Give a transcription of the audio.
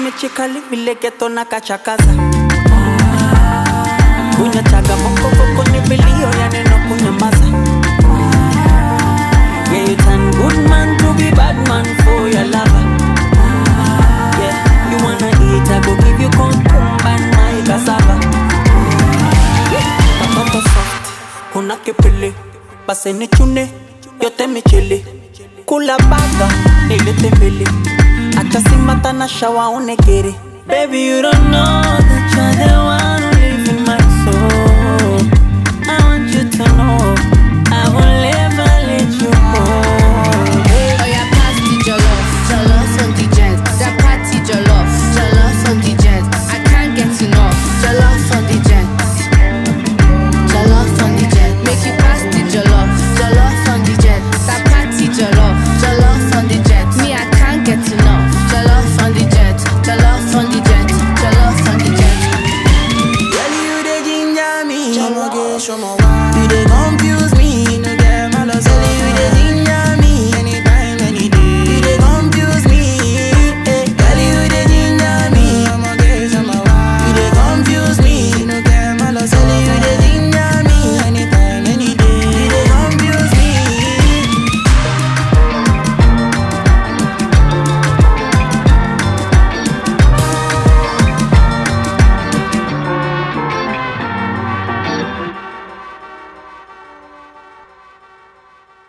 chikali vile geto na kachakaza. Kunya chaga moko ni bilio ya neno kunyamaza. Yeah, you turn good man to be bad man for your lover. Yeah, you wanna eat, I go give you cucumber and my cassava. Patoto soft, una kipili, base ni chune, yote michili. Kula baga, nilete mbili. Acha simata na shawa unegere. Baby, you don't know